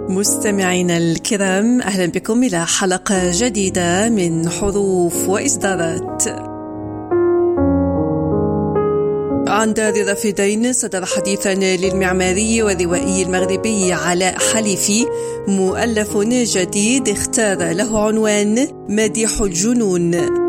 مستمعينا الكرام، أهلا بكم إلى حلقة جديدة من حروف وإصدارات. عن دار رافدين صدر حديثا للمعماري والروائي المغربي علاء حليفي مؤلف جديد اختار له عنوان مديح الجنون.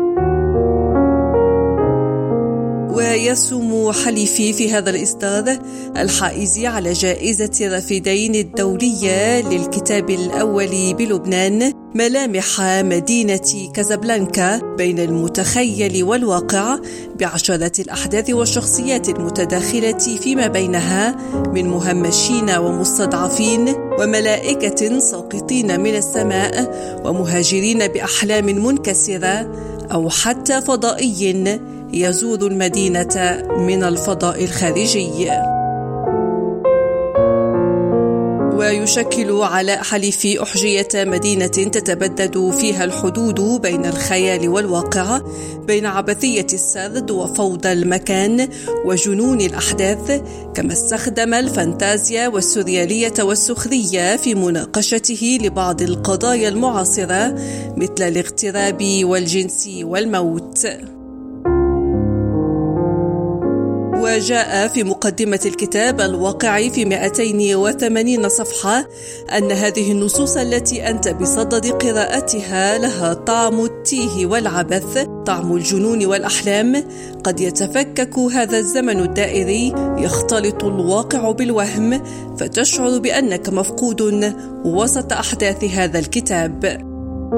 ويرسم حليفي في هذا الإصدار الحائز على جائزة رافدين الدولية للكتاب الأول بلبنان ملامح مدينة كازابلانكا بين المتخيل والواقع، بعشرات الأحداث والشخصيات المتداخلة فيما بينها من مهمشين ومستضعفين وملائكة ساقطين من السماء ومهاجرين بأحلام منكسرة، أو حتى فضائي يزور المدينة من الفضاء الخارجي. ويشكل علاء حليفي أحجية مدينة تتبدد فيها الحدود بين الخيال والواقع، بين عبثية السرد وفوضى المكان وجنون الأحداث، كما استخدم الفانتازيا والسوريالية والسخرية في مناقشته لبعض القضايا المعاصرة مثل الاغتراب والجنس والموت. وجاء في مقدمة الكتاب الواقعي في 280 صفحة أن هذه النصوص التي أنت بصدد قراءتها لها طعم التيه والعبث، طعم الجنون والأحلام. قد يتفكك هذا الزمن الدائري، يختلط الواقع بالوهم، فتشعر بأنك مفقود وسط أحداث هذا الكتاب.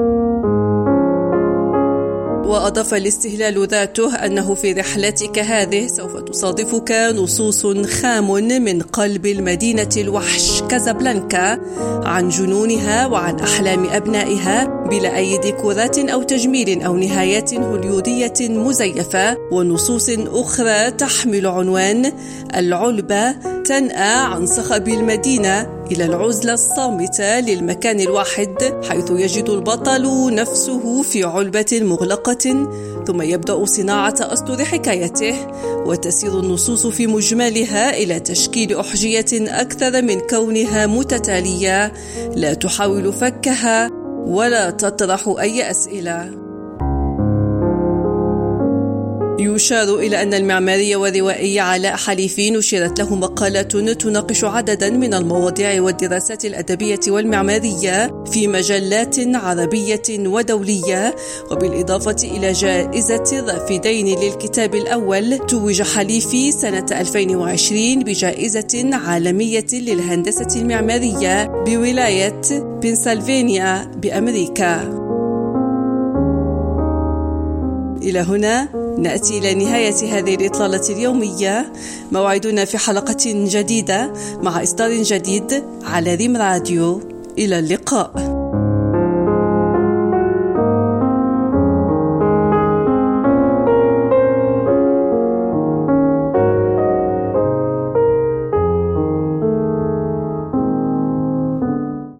وأضاف الاستهلال ذاته أنه في رحلتك هذه سوف تصادفك نصوص خام من قلب المدينة الوحش كازابلانكا، عن جنونها وعن أحلام أبنائها، بلا أي ديكورات أو تجميل أو نهايات هوليودية مزيفة، ونصوص أخرى تحمل عنوان العلبة تنأى عن صخب المدينة إلى العزلة الصامتة للمكان الواحد، حيث يجد البطل نفسه في علبة مغلقة، ثم يبدأ صناعة أسطر حكايته، وتسير النصوص في مجملها إلى تشكيل أحجية أكثر من كونها متتالية، لا تحاول فكها ولا تطرح أي أسئلة. يشار إلى أن المعماري والروائي علاء حليفي نشرت له مقالات تناقش عددا من المواضيع والدراسات الأدبية والمعمارية في مجلات عربية ودولية، وبالإضافة إلى جائزة رافدين للكتاب الأول، توج حليفي سنة 2020 بجائزة عالمية للهندسة المعمارية بولاية بنسلفانيا بأمريكا. إلى هنا نأتي إلى نهاية هذه الإطلالة اليومية. موعدنا في حلقة جديدة مع إصدار جديد على ريم راديو. إلى اللقاء.